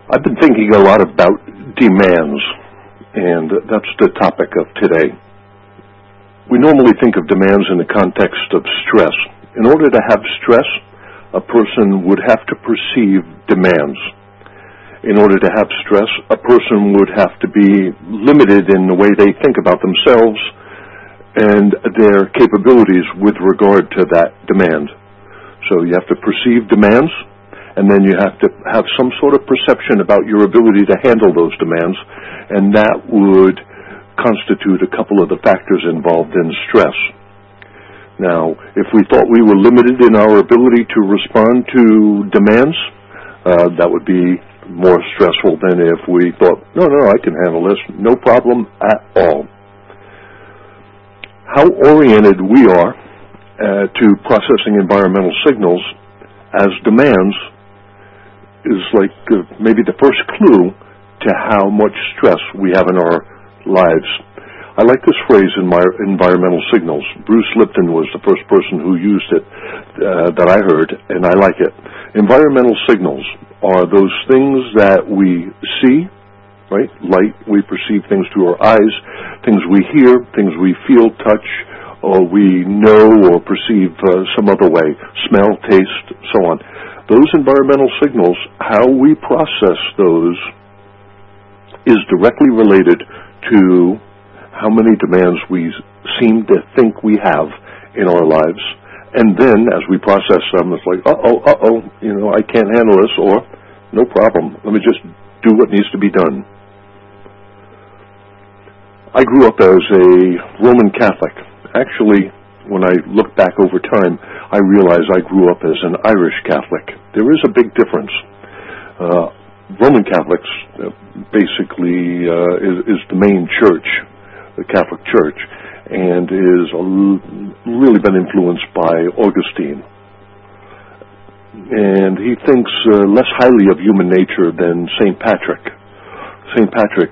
I've been thinking a lot about demands, and that's the topic of today. We normally think of demands in the context of stress. In order to have stress, a person would have to perceive demands. In order to have stress, a person would have to be limited in the way they think about themselves and their capabilities with regard to that demand. So you have to perceive demands, and then you have to have some sort of perception about your ability to handle those demands, and that would constitute a couple of the factors involved in stress. Now, if we thought we were limited in our ability to respond to demands, that would be more stressful than if we thought, no, I can handle this, no problem at all. How oriented we are to processing environmental signals as demands is like maybe the first clue to how much stress we have in our lives. I like this phrase in my environmental signals. Bruce Lipton was the first person who used it that I heard, and I like it. Environmental signals are those things that we see, right? Light, we perceive things through our eyes, things we hear, things we feel, touch, or we know or perceive some other way, smell, taste, so on. Those environmental signals, how we process those is directly related to how many demands we seem to think we have in our lives. And then, as we process them, it's like, I can't handle this, or no problem, let me just do what needs to be done. I grew up as a Roman Catholic. Actually, when I look back over time, I realize I grew up as an Irish Catholic. There is a big difference. Roman Catholics basically is the main church, the Catholic Church, and is really been influenced by Augustine. And he thinks less highly of human nature than St. Patrick. St. Patrick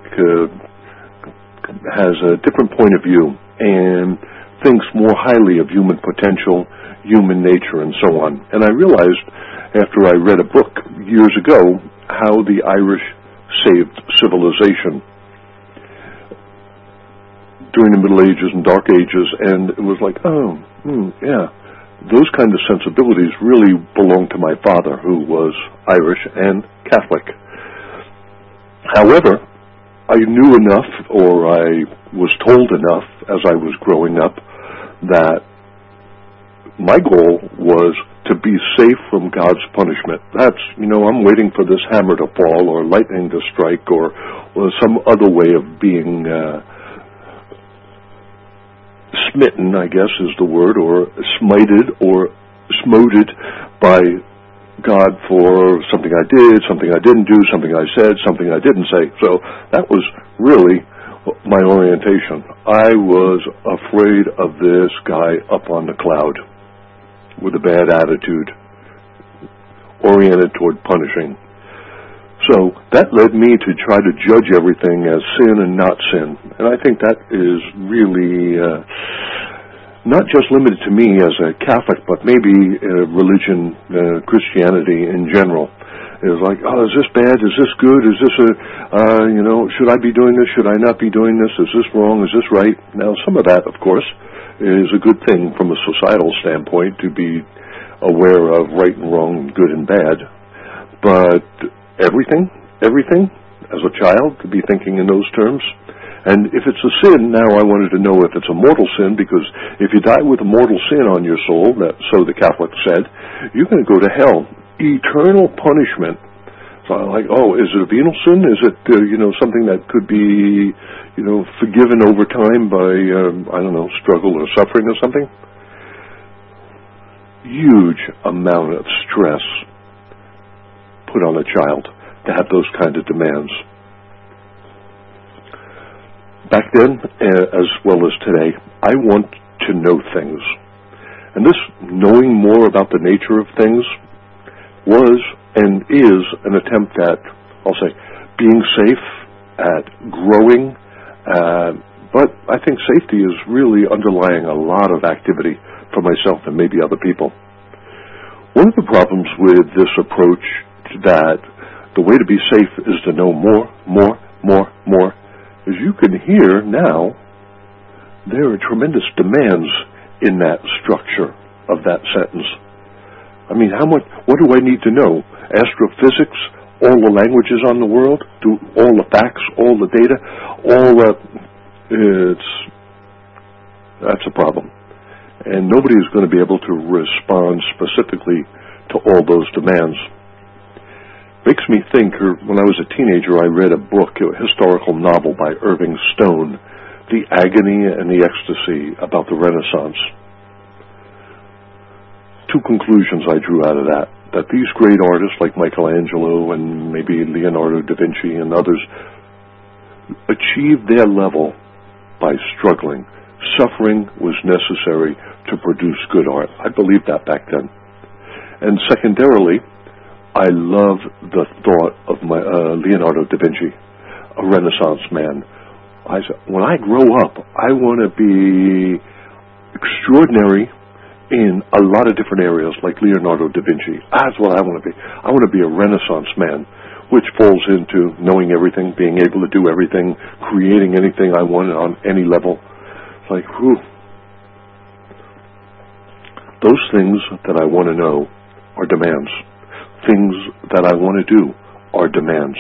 has a different point of view and thinks more highly of human potential, human nature, and so on. And I realized after I read a book years ago how the Irish saved civilization during the Middle Ages and Dark Ages, and it was like, those kind of sensibilities really belonged to my father, who was Irish and Catholic. However, I knew enough, or I was told enough as I was growing up, that my goal was to be safe from God's punishment. That's, I'm waiting for this hammer to fall, or lightning to strike, or some other way of being smitten, I guess is the word, or smited, or smoted by God for something I did, something I didn't do, something I said, something I didn't say. So that was really my orientation. I was afraid of this guy up on the cloud with a bad attitude, oriented toward punishing. So that led me to try to judge everything as sin and not sin. And I think that is really not just limited to me as a Catholic, but maybe religion, Christianity in general. It's like, is this bad? Is this good? Is this should I be doing this? Should I not be doing this? Is this wrong? Is this right? Now, some of that, of course, is a good thing from a societal standpoint, to be aware of right and wrong, good and bad. But everything, as a child, to be thinking in those terms. And if it's a sin, now I wanted to know if it's a mortal sin, because if you die with a mortal sin on your soul, so the Catholic said, you're going to go to hell. Eternal punishment. So I'm like, is it a venal sin? Is it, something that could be, forgiven over time by, struggle or suffering or something? Huge amount of stress put on a child to have those kind of demands. Back then, as well as today, I want to know things. And this knowing more about the nature of things was and is an attempt at, I'll say, being safe, at growing, but I think safety is really underlying a lot of activity for myself and maybe other people. One of the problems with this approach that the way to be safe is to know more. As you can hear now, there are tremendous demands in that structure of that sentence. I mean, what do I need to know? Astrophysics, all the languages on the world, all the facts, all the data, that's a problem. And nobody is going to be able to respond specifically to all those demands. Makes me think, when I was a teenager, I read a book, a historical novel by Irving Stone, The Agony and the Ecstasy, about the Renaissance. Two conclusions I drew out of that these great artists like Michelangelo and maybe Leonardo da Vinci and others achieved their level by struggling. Suffering was necessary to produce good art. I believed that back then. And secondarily, I love the thought of Leonardo da Vinci, a Renaissance man. I said, when I grow up, I want to be extraordinary in a lot of different areas, like Leonardo da Vinci. That's what I want to be. I want to be a Renaissance man, which falls into knowing everything, being able to do everything, creating anything I want on any level. It's like, whew. Those things that I want to know are demands. Things that I want to do are demands.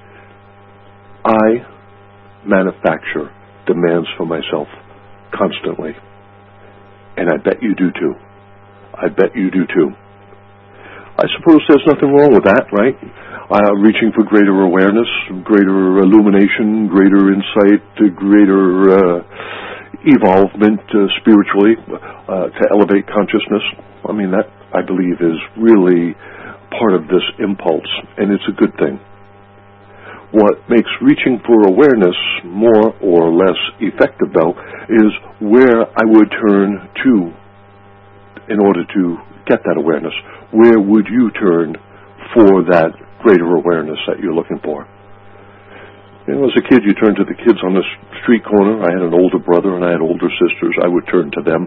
I manufacture demands for myself constantly. And I bet you do too. I bet you do too. I suppose there's nothing wrong with that, right? Reaching for greater awareness, greater illumination, greater insight, greater evolvement spiritually, to elevate consciousness. I mean, that, I believe, is really part of this impulse, and it's a good thing. What makes reaching for awareness more or less effective, though, is where I would turn to in order to get that awareness. Where would you turn for that greater awareness that you're looking for? You know, as a kid, you turn to the kids on the street corner. I had an older brother and I had older sisters. I would turn to them.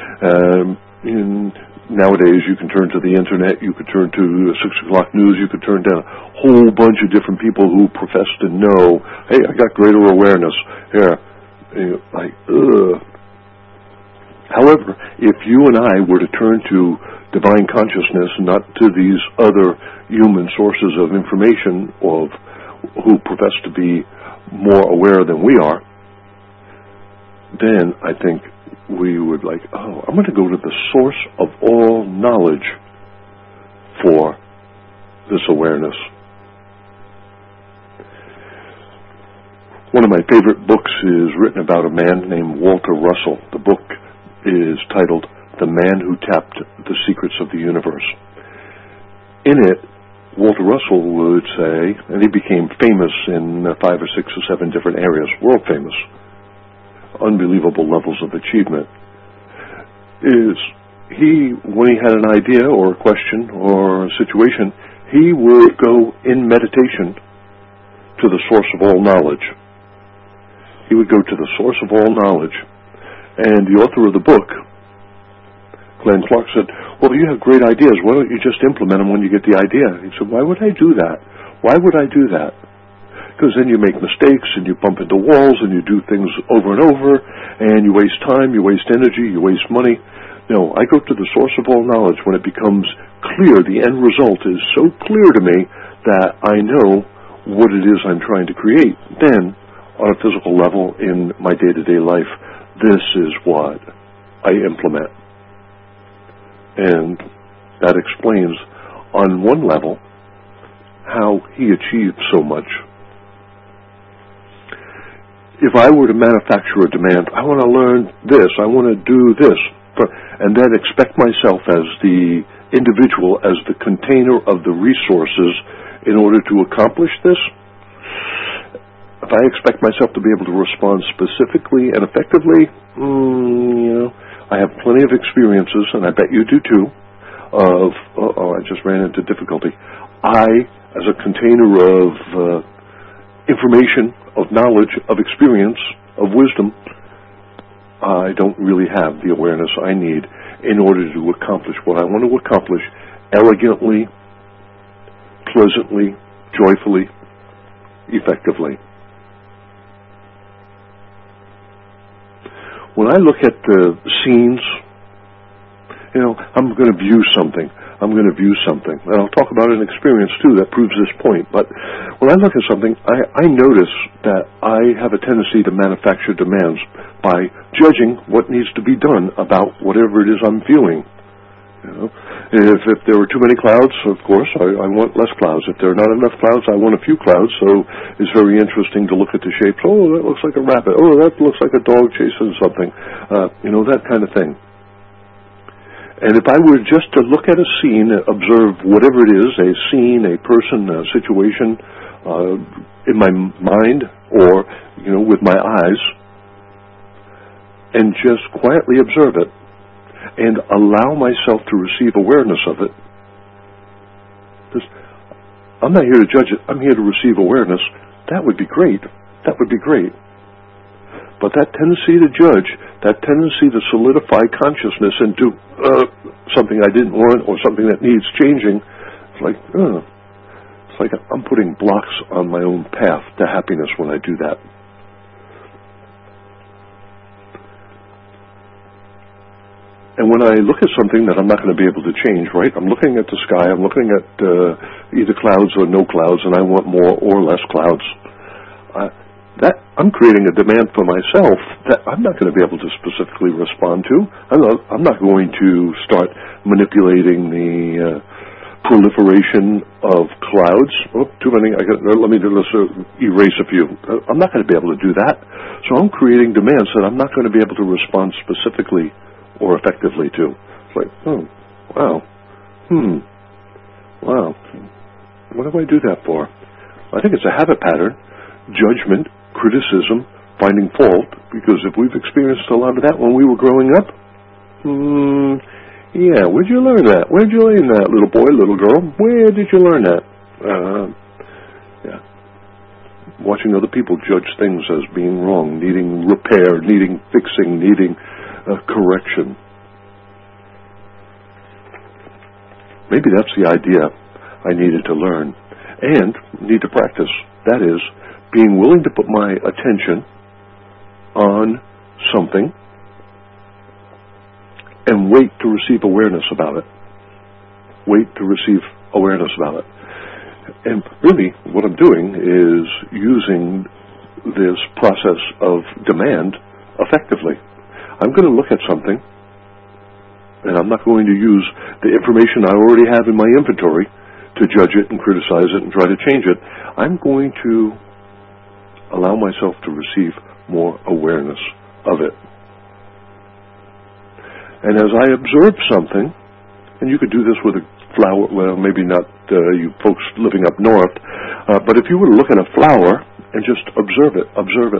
Nowadays, you can turn to the internet, you could turn to 6 o'clock news, you could turn to a whole bunch of different people who profess to know, hey, I got greater awareness. Here, like, ugh. However, if you and I were to turn to divine consciousness, not to these other human sources of information of who profess to be more aware than we are, then I think we would like, I'm going to go to the source of all knowledge for this awareness. One of my favorite books is written about a man named Walter Russell. The book is titled The Man Who Tapped the Secrets of the Universe. In it, Walter Russell would say, and he became famous in 5 or 6 or 7 different areas, world famous, unbelievable levels of achievement, is when he had an idea or a question or a situation, he would go in meditation to the source of all knowledge. He would go to the source of all knowledge. And the author of the book, Glenn Clark, said, well, you have great ideas. Why don't you just implement them when you get the idea? He said, why would I do that? Why would I do that? Because then you make mistakes and you bump into walls and you do things over and over and you waste time, you waste energy, you waste money. No, I go to the source of all knowledge when it becomes clear. The end result is so clear to me that I know what it is I'm trying to create. Then, on a physical level in my day-to-day life, this is what I implement. And that explains, on one level, how he achieved so much. If I were to manufacture a demand, I want to learn this, I want to do this, and then expect myself as the individual, as the container of the resources in order to accomplish this, if I expect myself to be able to respond specifically and effectively, I have plenty of experiences, and I bet you do too, I just ran into difficulty. I, as a container of information, of knowledge, of experience, of wisdom, I don't really have the awareness I need in order to accomplish what I want to accomplish elegantly, pleasantly, joyfully, effectively. When I look at the scenes, I'm going to view something. And I'll talk about an experience, too, that proves this point. But when I look at something, I notice that I have a tendency to manufacture demands by judging what needs to be done about whatever it is I'm viewing. If there were too many clouds, of course, I want less clouds. If there are not enough clouds, I want a few clouds. So it's very interesting to look at the shapes. Oh, that looks like a rabbit. Oh, that looks like a dog chasing something. That kind of thing. And if I were just to look at a scene, observe whatever it is, a scene, a person, a situation, in my mind or, with my eyes, and just quietly observe it, and allow myself to receive awareness of it. Because I'm not here to judge it. I'm here to receive awareness. That would be great. But that tendency to judge, that tendency to solidify consciousness into something I didn't want or something that needs changing, it's like I'm putting blocks on my own path to happiness when I do that. And when I look at something that I'm not going to be able to change, right? I'm looking at the sky, I'm looking at either clouds or no clouds, and I want more or less clouds. I'm creating a demand for myself that I'm not going to be able to specifically respond to. I'm not going to start manipulating the proliferation of clouds. Oh, too many. Let me erase a few. I'm not going to be able to do that. So I'm creating demands that I'm not going to be able to respond specifically or effectively to. It's like, wow. What do I do that for? I think it's a habit pattern, judgment, criticism, finding fault, because if we've experienced a lot of that when we were growing up, where'd you learn that? Where'd you learn that, little boy, little girl? Where did you learn that? Watching other people judge things as being wrong, needing repair, needing fixing, needing correction. Maybe that's the idea I needed to learn and need to practice. That is, being willing to put my attention on something and wait to receive awareness about it. And really, what I'm doing is using this process of demand effectively. I'm going to look at something, and I'm not going to use the information I already have in my inventory to judge it and criticize it and try to change it. I'm going to allow myself to receive more awareness of it. And as I observe something, and you could do this with a flower, well, maybe not you folks living up north, but if you were to look at a flower and just observe it.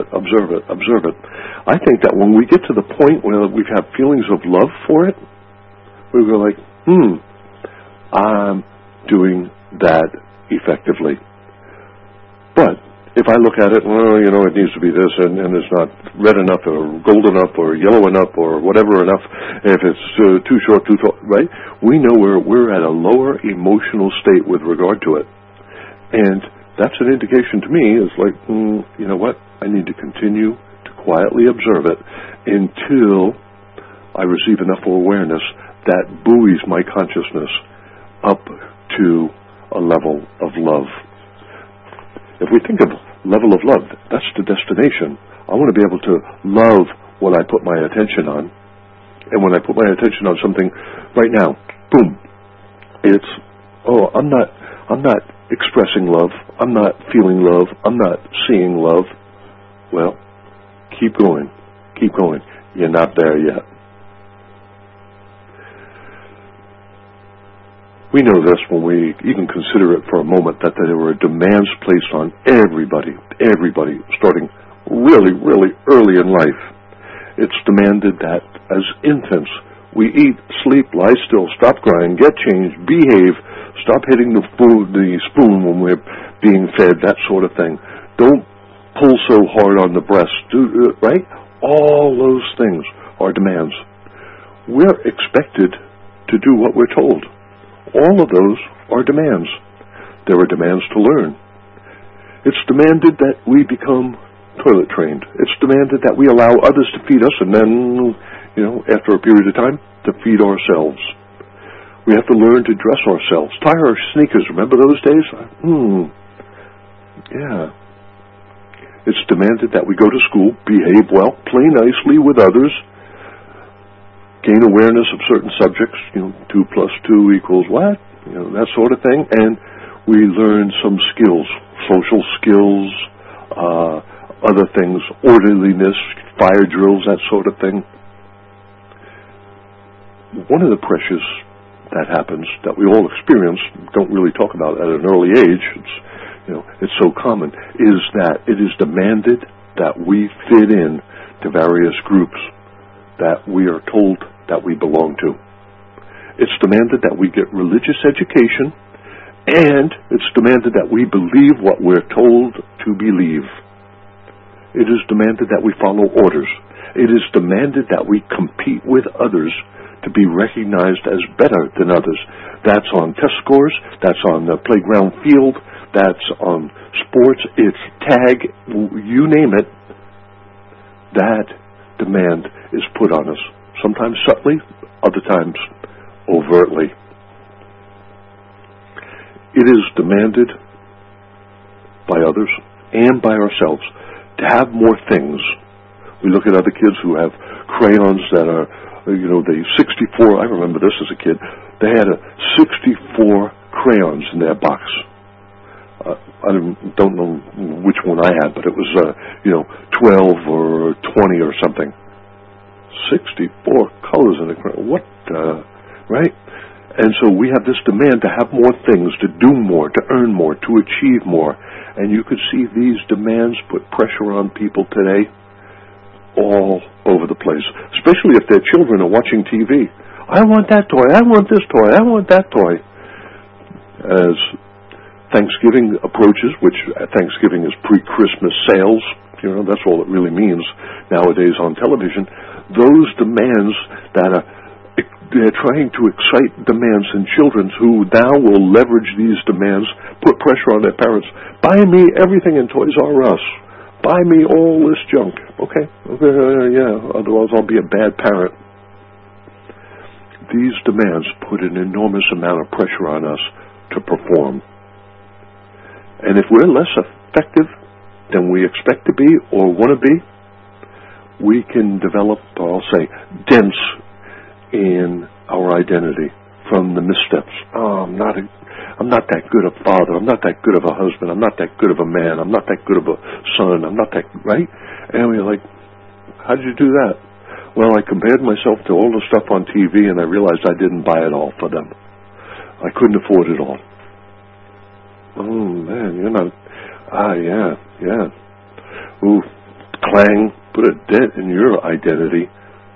I think that when we get to the point where we've had feelings of love for it, we go like, I'm doing that effectively. But if I look at it, it needs to be this, and it's not red enough or gold enough or yellow enough or whatever enough, if it's too short, too tall, right? We know we're at a lower emotional state with regard to it. And that's an indication to me, is like, you know what? I need to continue to quietly observe it until I receive enough awareness that buoys my consciousness up to a level of love. If we think of level of love, that's the destination. I want to be able to love what I put my attention on. And when I put my attention on something right now, boom, it's, I'm not expressing love. I'm not feeling love. I'm not seeing love. Well, keep going. You're not there yet. We know this when we even consider it for a moment, that there were demands placed on everybody, starting really, really early in life. It's demanded that as infants, we eat, sleep, lie still, stop crying, get changed, behave, stop hitting the spoon when we're being fed, that sort of thing. Don't pull so hard on the breast, right? All those things are demands. We're expected to do what we're told. All of those are demands. There are demands to learn. It's demanded that we become toilet trained. It's demanded that we allow others to feed us, and then, after a period of time, to feed ourselves. We have to learn to dress ourselves, tie our sneakers. Remember those days? Yeah. It's demanded that we go to school, behave well, play nicely with others, gain awareness of certain subjects, 2 plus 2 equals what? That sort of thing. And we learn some skills, social skills, other things, orderliness, fire drills, that sort of thing. One of the pressures that happens, that we all experience, don't really talk about at an early age, it's so common, is that it is demanded that we fit in to various groups that we are told that we belong to. It's demanded that we get religious education, and it's demanded that we believe what we're told to believe. It is demanded that we follow orders. It is demanded that we compete with others to be recognized as better than others. That's on test scores, that's on the playground field, that's on sports, it's tag, you name it. That demand is put on us, sometimes subtly, other times overtly. It is demanded by others and by ourselves to have more things. We look at other kids who have crayons that are, the 64, I remember this as a kid, they had a 64 crayons in their box. I don't know which one I had, but it was, 12 or 20 or something. 64 colors in a crayon. What, right? And so we have this demand to have more things, to do more, to earn more, to achieve more. And you could see these demands put pressure on people today all over the place, especially if their children are watching TV. I want that toy, I want this toy, I want that toy. As Thanksgiving approaches, which Thanksgiving is pre-Christmas sales, that's all it really means nowadays on television, those demands that they're trying to excite demands in children who now will leverage these demands, put pressure on their parents. Buy me everything in Toys R Us. Buy me all this junk. Okay, otherwise I'll be a bad parent. These demands put an enormous amount of pressure on us to perform. And if we're less effective than we expect to be or want to be, we can develop, I'll say, dents in our identity from the missteps. I'm not that good a father. I'm not that good of a husband. I'm not that good of a man. I'm not that good of a son. I'm not that, right? And we're like, how did you do that? Well, I compared myself to all the stuff on TV, and I realized I didn't buy it all for them. I couldn't afford it all. Oh, man, you're not... yeah. Ooh, clang, put a dent in your identity.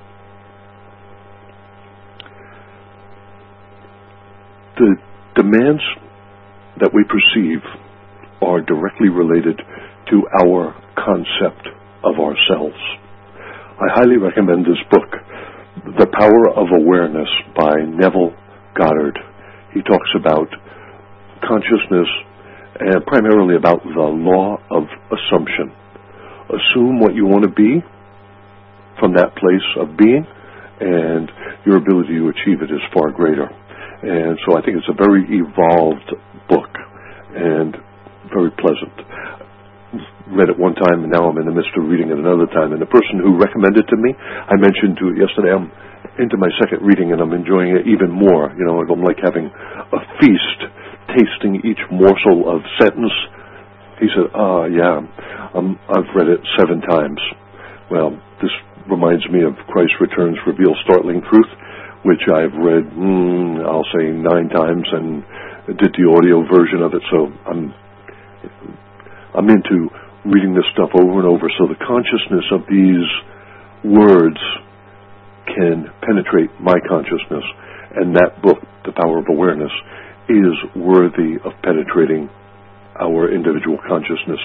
The demands that we perceive are directly related to our concept of ourselves. I highly recommend this book, The Power of Awareness by Neville Goddard. He talks about consciousness and primarily about the law of assumption. Assume what you want to be from that place of being, and your ability to achieve it is far greater. And so I think it's a very evolved book and very pleasant. Read it one time, and now I'm in the midst of reading it another time. And the person who recommended it to me, I mentioned to it yesterday, I'm into my second reading, and I'm enjoying it even more. I'm like having a feast, tasting each morsel of sentence. He said, I've read it 7 times. Well, this reminds me of Christ Returns Reveals Startling Truth, which I've read, I'll say 9 times, and did the audio version of it. So I'm into reading this stuff over and over, so the consciousness of these words can penetrate my consciousness. And that book, The Power of Awareness, is worthy of penetrating our individual consciousness.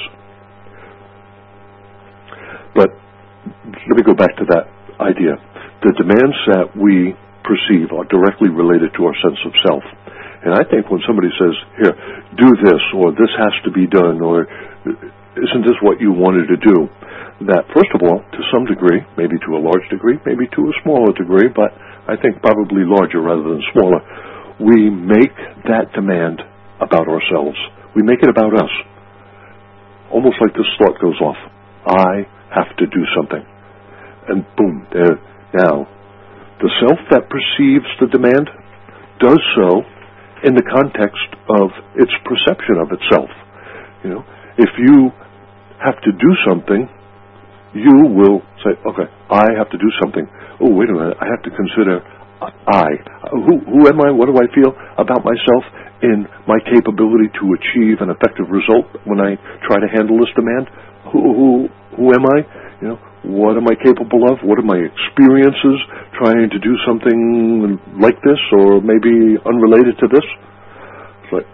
But let me go back to that idea. The demands that we perceive are directly related to our sense of self. And I think when somebody says, here, do this, or this has to be done, or isn't this what you wanted to do, that, first of all, to some degree, maybe to a large degree, maybe to a smaller degree, but I think probably larger rather than smaller, we make that demand about ourselves. We make it about us. Almost like this thought goes off. I have to do something. And boom, there. Now, the self that perceives the demand does so in the context of its perception of itself. You know, if you have to do something, you will say, okay, I have to do something. Oh, wait a minute, I have to consider I. Who am I? What do I feel about myself in my capability to achieve an effective result when I try to handle this demand? Who am I? You know, what am I capable of? What are my experiences trying to do something like this or maybe unrelated to this? It's like,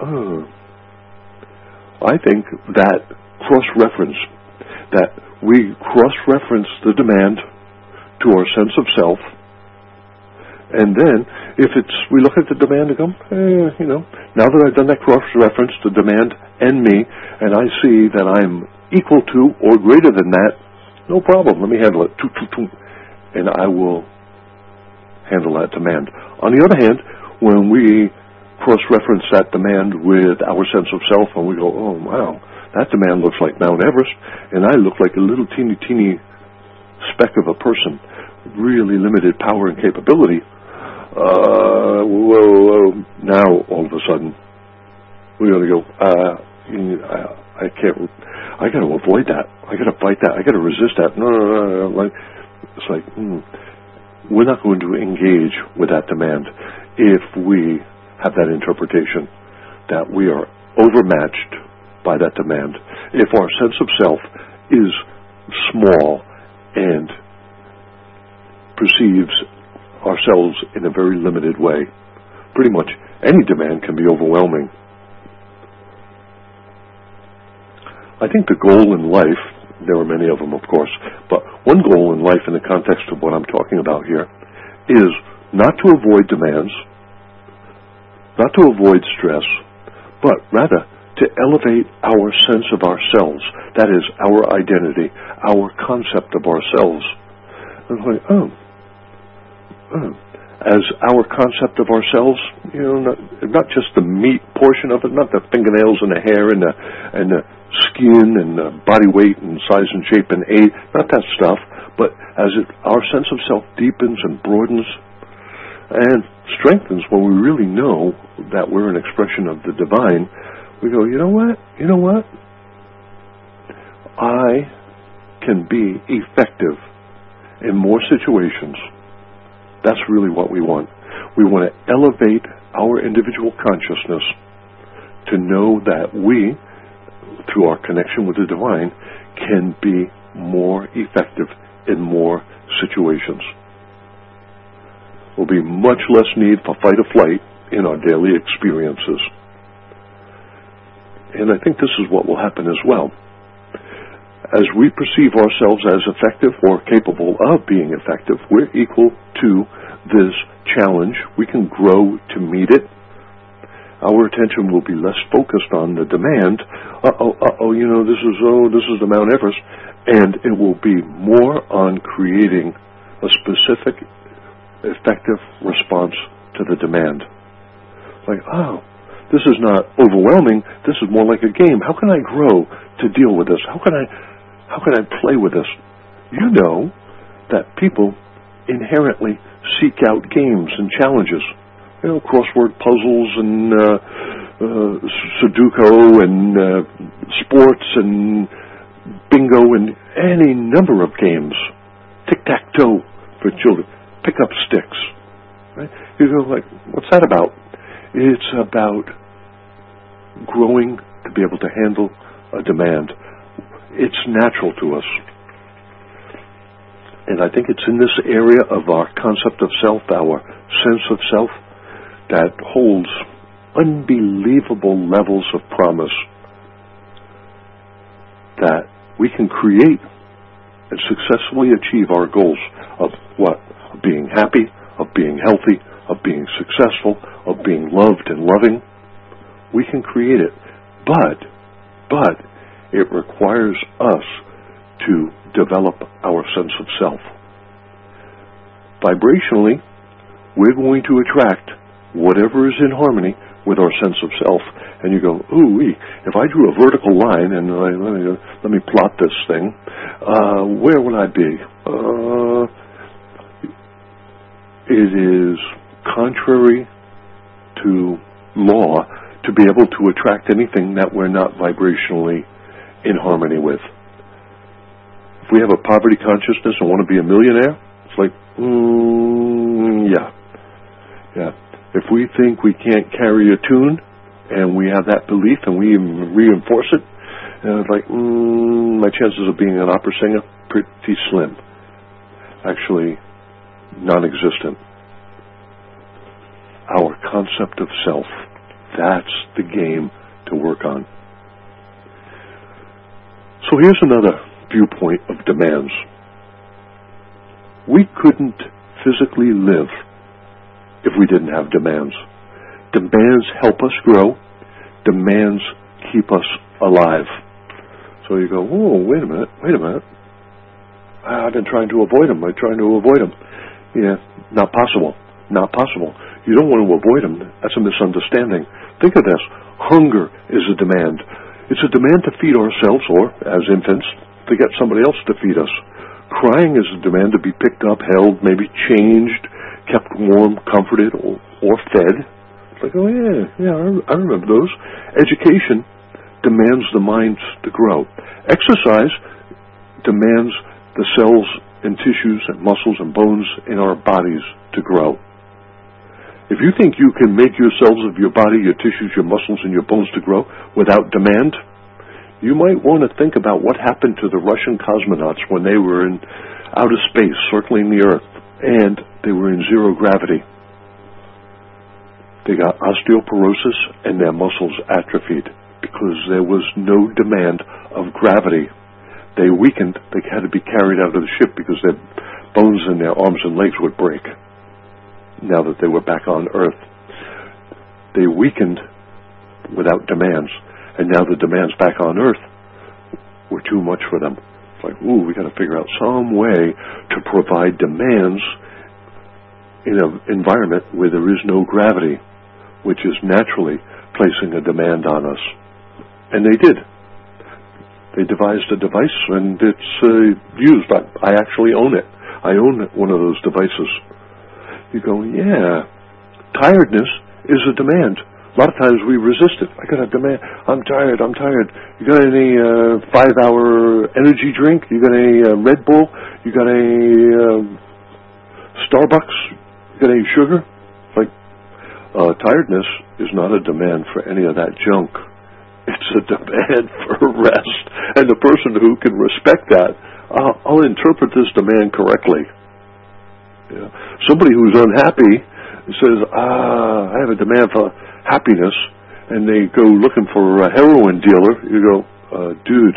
I think that cross-reference, that we cross-reference the demand to our sense of self, and then if we look at the demand and go, you know, now that I've done that cross-reference, the demand and me, and I see that I'm equal to or greater than that, no problem, let me handle it. And I will handle that demand. On the other hand, when we cross-reference that demand with our sense of self and we go, oh, wow, that demand looks like Mount Everest, and I look like a little teeny speck of a person, really limited power and capability, now all of a sudden, we're going to go, I got to avoid that. I got to fight that. I got to resist that. No. It's like, we're not going to engage with that demand if we have that interpretation that we are overmatched by that demand. If our sense of self is small and perceives ourselves in a very limited way, pretty much any demand can be overwhelming. I think the goal in life, there are many of them, of course, but one goal in life in the context of what I'm talking about here is not to avoid demands, not to avoid stress, but rather to elevate our sense of ourselves. That is, our identity, our concept of ourselves. And like, as our concept of ourselves, you know, not just the meat portion of it, not the fingernails and the hair and the skin and the body weight and size and shape and age, not that stuff, but as our sense of self deepens and broadens and strengthens when we really know that we're an expression of the divine, we go, you know what? I can be effective in more situations. That's really what we want. We want to elevate our individual consciousness to know that we, through our connection with the divine, can be more effective in more situations. There'll be much less need for fight or flight in our daily experiences. And I think this is what will happen as well. As we perceive ourselves as effective or capable of being effective, we're equal to this challenge. We can grow to meet it. Our attention will be less focused on the demand. You know, this is the Mount Everest. And it will be more on creating a specific, effective response to the demand. Like, this is not overwhelming. This is more like a game. How can I grow to deal with this? How can I play with this? You know that people inherently seek out games and challenges. You know, crossword puzzles and Sudoku and sports and bingo and any number of games. Tic-tac-toe for children. Pick up sticks. Right? You go like, what's that about? It's about growing to be able to handle a demand. It's natural to us. And I think it's in this area of our concept of self, our sense of self, that holds unbelievable levels of promise that we can create and successfully achieve our goals of what? Of being happy, of being healthy, of being successful, of being loved and loving. We can create it. But it requires us to develop our sense of self. Vibrationally, we're going to attract whatever is in harmony with our sense of self. And you go, ooh-wee, if I drew a vertical line and let me plot this thing, where would I be? It is contrary to law to be able to attract anything that we're not vibrationally in harmony with. If we have a poverty consciousness and want to be a millionaire, it's like, yeah. If we think we can't carry a tune, and we have that belief, and we reinforce it, and it's like, my chances of being an opera singer, pretty slim. Actually, non-existent. Our concept of self, that's the game to work on. So here's another viewpoint of demands. We couldn't physically live if we didn't have demands. Demands help us grow. Demands keep us alive. So you go, whoa, wait a minute. I've been trying to avoid them. Yeah, not possible. You don't want to avoid them. That's a misunderstanding. Think of this. Hunger is a demand. It's a demand to feed ourselves, or, as infants, to get somebody else to feed us. Crying is a demand to be picked up, held, maybe changed, kept warm, comforted, or fed. It's like, oh yeah, I remember those. Education demands the mind to grow. Exercise demands the cells and tissues and muscles and bones in our bodies to grow. If you think you can make your cells of your body, your tissues, your muscles, and your bones to grow without demand, you might want to think about what happened to the Russian cosmonauts when they were in outer space, circling the Earth, and they were in zero gravity. They got osteoporosis and their muscles atrophied because there was no demand of gravity. They weakened. They had to be carried out of the ship because their bones in their arms and legs would break. Now that they were back on Earth, they weakened without demands, and now the demands back on Earth were too much for them. It's like, we got to figure out some way to provide demands in an environment where there is no gravity, which is naturally placing a demand on us. And they did. They devised a device, and it's used. I actually own it. I own one of those devices. You go, yeah, tiredness is a demand. A lot of times we resist it. I got a demand. I'm tired. You got any 5-hour energy drink? You got any Red Bull? You got any Starbucks? You got any sugar? Like, tiredness is not a demand for any of that junk. It's a demand for rest. And the person who can respect that, I'll interpret this demand correctly. Yeah. Somebody who's unhappy says, I have a demand for happiness, and they go looking for a heroin dealer. You go, dude,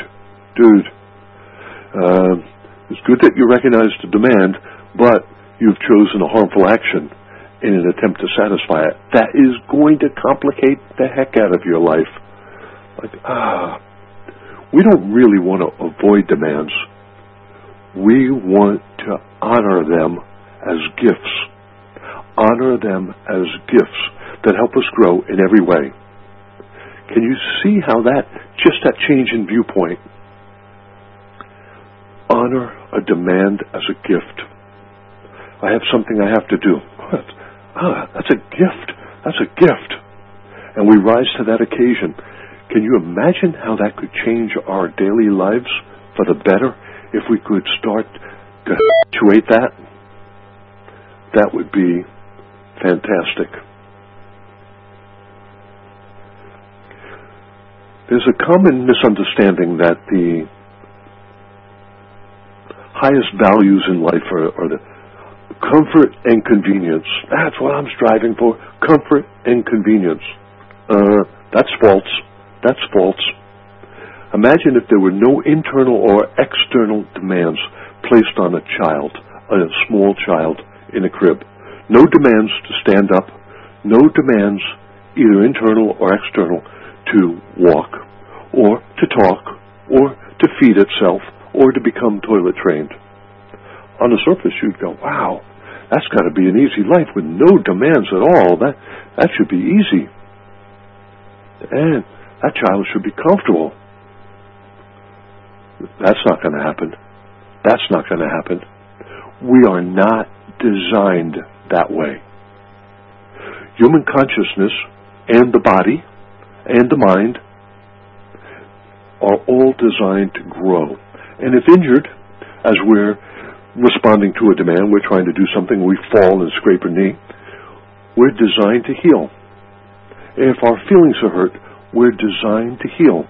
it's good that you recognize the demand, but you've chosen a harmful action in an attempt to satisfy it. That is going to complicate the heck out of your life. Like, we don't really want to avoid demands. We want to honor them as gifts. Honor them as gifts that help us grow in every way. Can you see how that change in viewpoint? Honor a demand as a gift. I have something I have to do. What? That's a gift. That's a gift. And we rise to that occasion. Can you imagine how that could change our daily lives for the better if we could start to habituate that? That would be fantastic. There's a common misunderstanding that the highest values in life are the comfort and convenience. That's what I'm striving for, comfort and convenience. That's false. That's false. Imagine if there were no internal or external demands placed on a child, a small child, in a crib. No demands to stand up. No demands, either internal or external, to walk, or to talk, or to feed itself, or to become toilet trained. On the surface, you'd go, wow, that's got to be an easy life with no demands at all. That should be easy. And that child should be comfortable. That's not going to happen. That's not going to happen. We are not designed that way. Human consciousness and the body and the mind are all designed to grow. And if injured, as we're responding to a demand, we're trying to do something, we fall and scrape a knee, we're designed to heal. If our feelings are hurt, we're designed to heal.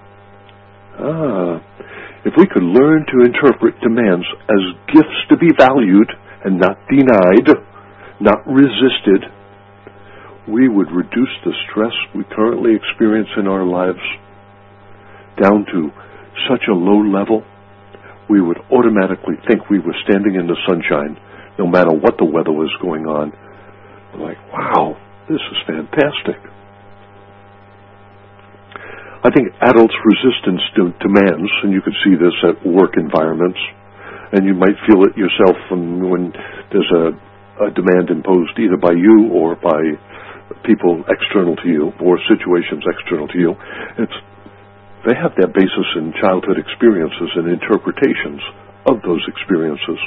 If we could learn to interpret demands as gifts to be valued and not denied, not resisted, we would reduce the stress we currently experience in our lives down to such a low level, we would automatically think we were standing in the sunshine, no matter what the weather was going on. We're like, wow, this is fantastic. I think adults' resistance to demands, and you could see this at work environments, and you might feel it yourself when there's a demand imposed either by you or by people external to you, or situations external to you. They have their basis in childhood experiences and interpretations of those experiences.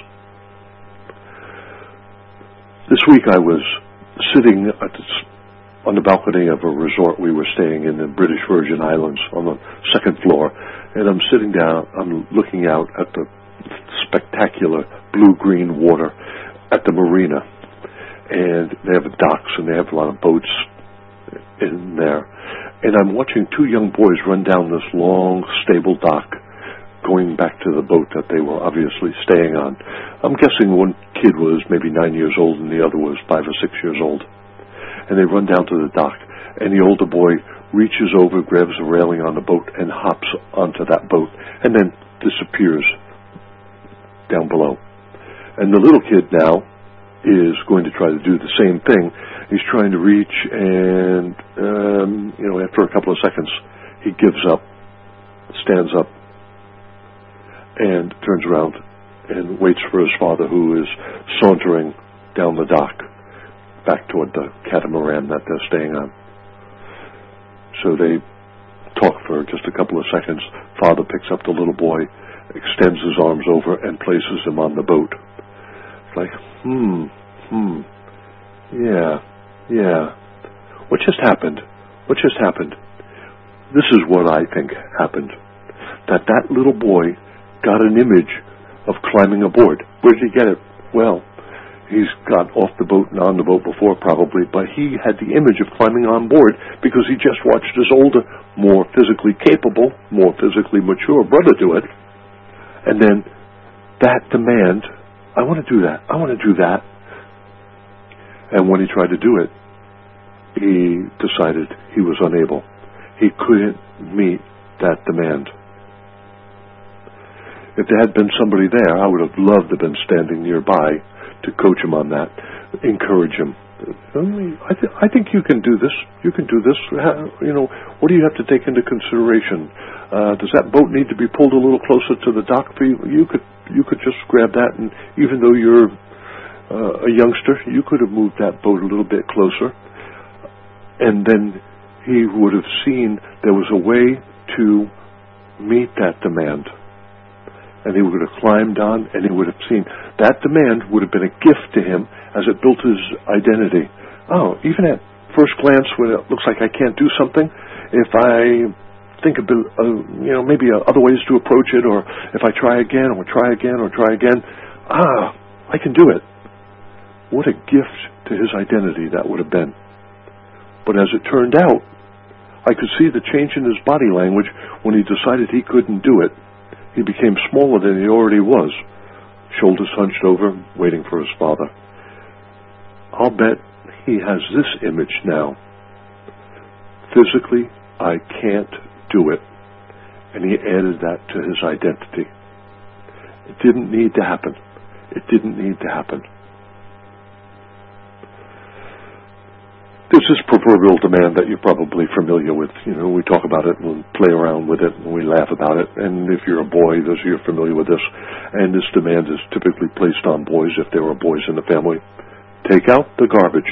This week I was sitting on the balcony of a resort we were staying in the British Virgin Islands on the second floor, and I'm sitting down, I'm looking out at the spectacular blue-green water at the marina, and they have docks and they have a lot of boats in there, and I'm watching two young boys run down this long, stable dock going back to the boat that they were obviously staying on. I'm guessing one kid was maybe 9 years old and the other was 5 or 6 years old. And they run down to the dock, and the older boy reaches over, grabs a railing on the boat, and hops onto that boat, and then disappears down below. And the little kid now is going to try to do the same thing. He's trying to reach, and after a couple of seconds, he gives up, stands up, and turns around and waits for his father, who is sauntering down the dock back toward the catamaran that they're staying on. So they talk for just a couple of seconds. Father picks up the little boy, extends his arms over, and places him on the boat. It's like, yeah. What just happened? This is what I think happened. That little boy got an image of climbing aboard. Where did he get it? Well, he's got off the boat and on the boat before probably, but he had the image of climbing on board because he just watched his older, more physically capable, more physically mature brother do it. And then that demand, I want to do that. And when he tried to do it, he decided he was unable. He couldn't meet that demand. If there had been somebody there, I would have loved to have been standing nearby to coach him on that, encourage him. I think you can do this. You can do this. What do you have to take into consideration? Does that boat need to be pulled a little closer to the dock for you? You could just grab that, and even though you're a youngster, you could have moved that boat a little bit closer. And then he would have seen there was a way to meet that demand. And he would have climbed on, and he would have seen that demand would have been a gift to him as it built his identity. Oh, even at first glance, when it looks like I can't do something, if I think about, maybe other ways to approach it, or if I try again, I can do it. What a gift to his identity that would have been. But as it turned out, I could see the change in his body language when he decided he couldn't do it. He became smaller than he already was, shoulders hunched over, waiting for his father. I'll bet he has this image now. Physically, I can't do it. And he added that to his identity. It didn't need to happen. this proverbial demand that you're probably familiar with. You know, we talk about it and we play around with it and we laugh about it. And if you're a boy, you're familiar with this. And this demand is typically placed on boys if there are boys in the family. Take out the garbage.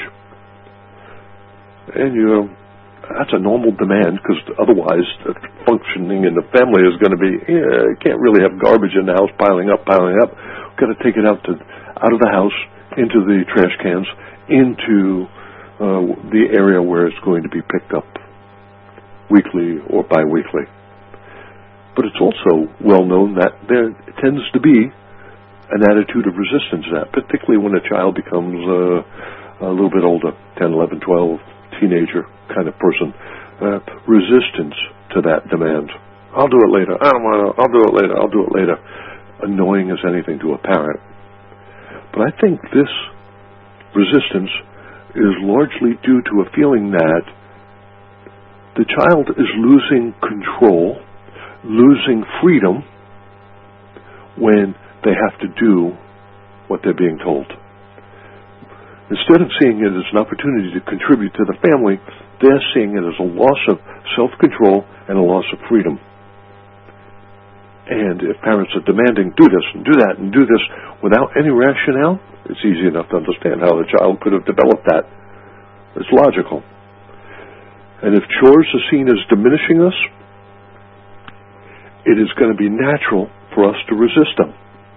And that's a normal demand, because otherwise the functioning in the family is going to be, you can't really have garbage in the house piling up. We've got to take it out of the house, into the trash cans, into the area where it's going to be picked up weekly or bi-weekly. But it's also well known that there tends to be an attitude of resistance to that, particularly when a child becomes a little bit older, 10, 11, 12, teenager kind of person. Resistance to that demand. I'll do it later. I don't want to. I'll do it later. I'll do it later. Annoying as anything to a parent. But I think this resistance is largely due to a feeling that the child is losing control, losing freedom when they have to do what they're being told. Instead of seeing it as an opportunity to contribute to the family, they're seeing it as a loss of self-control and a loss of freedom. And if parents are demanding, do this and do that and do this without any rationale, it's easy enough to understand how the child could have developed that. It's logical. And if chores are seen as diminishing us, it is going to be natural for us to resist them.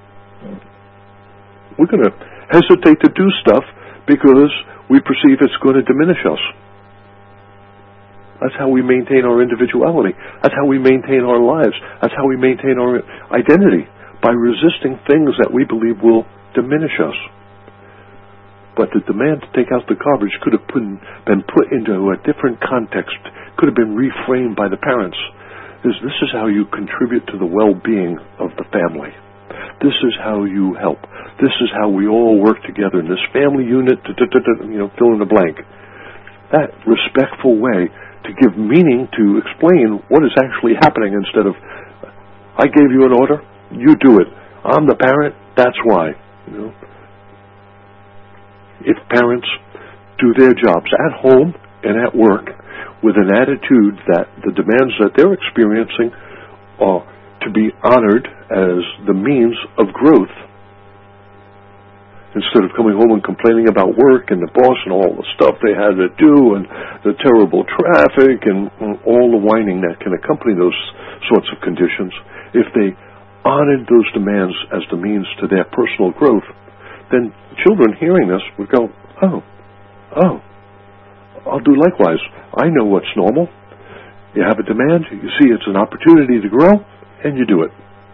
We're going to hesitate to do stuff because we perceive it's going to diminish us. That's how we maintain our individuality. That's how we maintain our lives. That's how we maintain our identity, by resisting things that we believe will diminish us. But the demand to take out the garbage could have been put into a different context, could have been reframed by the parents. This is how you contribute to the well-being of the family. This is how you help. This is how we all work together in this family unit, fill in the blank. That respectful way to give meaning, to explain what is actually happening, instead of, I gave you an order, you do it. I'm the parent, that's why. If parents do their jobs at home and at work with an attitude that the demands that they're experiencing are to be honored as the means of growth, instead of coming home and complaining about work and the boss and all the stuff they had to do and the terrible traffic and all the whining that can accompany those sorts of conditions, if they honored those demands as the means to their personal growth, then children hearing this would go, oh, I'll do likewise. I know what's normal. You have a demand, you see it's an opportunity to grow, and you do it.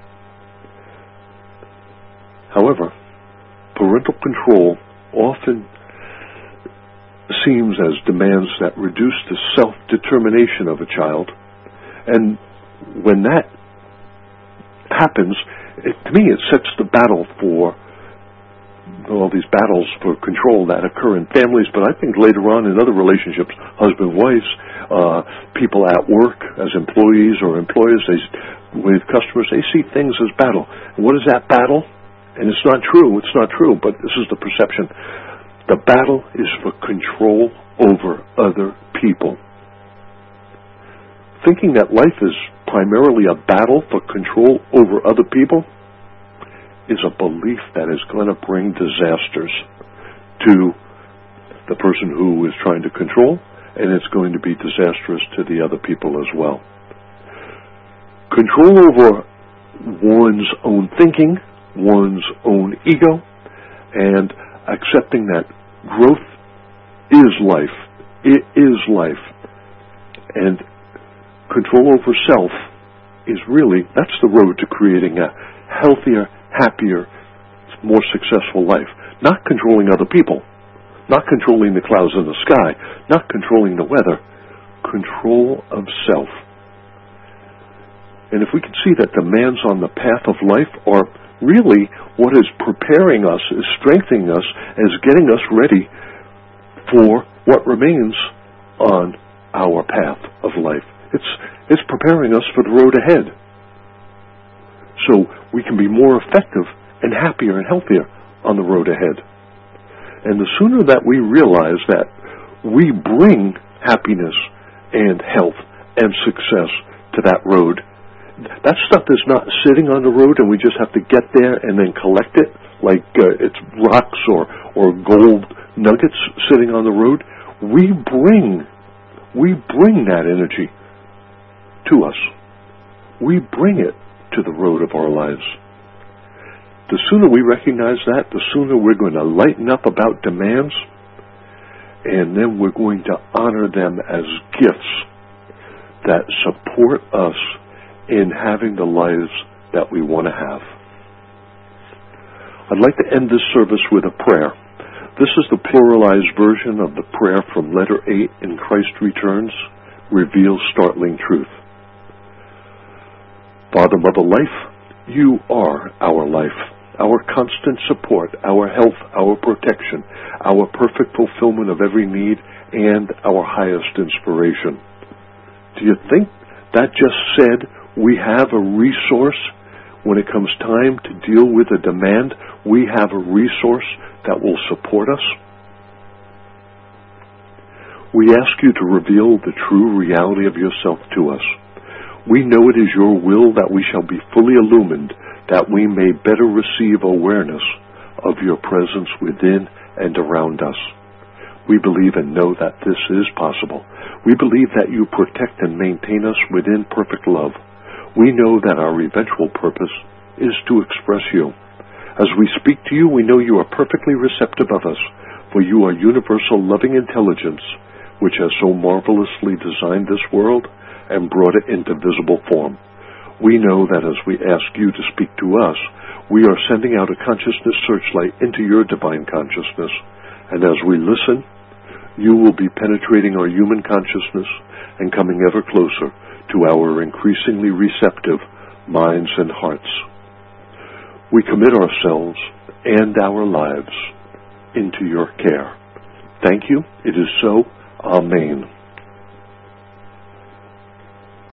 However, parental control often seems as demands that reduce the self-determination of a child. And when that happens, to me it sets the battle for all these battles for control that occur in families, but I think later on in other relationships, husband, wives, people at work as employees or employers, with customers, they see things as battle. And what is that battle? And it's not true, but this is the perception. The battle is for control over other people. Thinking that life is primarily a battle for control over other people is a belief that is going to bring disasters to the person who is trying to control, and it's going to be disastrous to the other people as well. Control over one's own thinking, one's own ego, and accepting that growth is life. It is life. And control over self is really, that's the road to creating a healthier, happier, more successful life. Not controlling other people, not controlling the clouds in the sky, not controlling the weather. Control of self. And if we can see that demands on the path of life are really what is preparing us, is strengthening us, is getting us ready for what remains on our path of life. It's preparing us for the road ahead, so we can be more effective and happier and healthier on the road ahead. And the sooner that we realize that we bring happiness and health and success to that road. That stuff is not sitting on the road and we just have to get there and then collect it like it's rocks or gold nuggets sitting on the road. We bring that energy to us. We bring it to the road of our lives. The sooner we recognize that, the sooner we're going to lighten up about demands, and then we're going to honor them as gifts that support us in having the lives that we want to have. I'd like to end this service with a prayer. This is the pluralized version of the prayer from Letter 8 in Christ Returns, Reveals Startling Truth. Father, Mother, Life, you are our life, our constant support, our health, our protection, our perfect fulfillment of every need, and our highest inspiration. Do you think that just said we have a resource when it comes time to deal with a demand? We have a resource that will support us? We ask you to reveal the true reality of yourself to us. We know it is your will that we shall be fully illumined, that we may better receive awareness of your presence within and around us. We believe and know that this is possible. We believe that you protect and maintain us within perfect love. We know that our eventual purpose is to express you. As we speak to you, we know you are perfectly receptive of us, for you are universal loving intelligence, which has so marvelously designed this world and brought it into visible form. We know that as we ask you to speak to us, we are sending out a consciousness searchlight into your divine consciousness, and as we listen, you will be penetrating our human consciousness and coming ever closer to our increasingly receptive minds and hearts. We commit ourselves and our lives into your care. Thank you. It is so. Amen.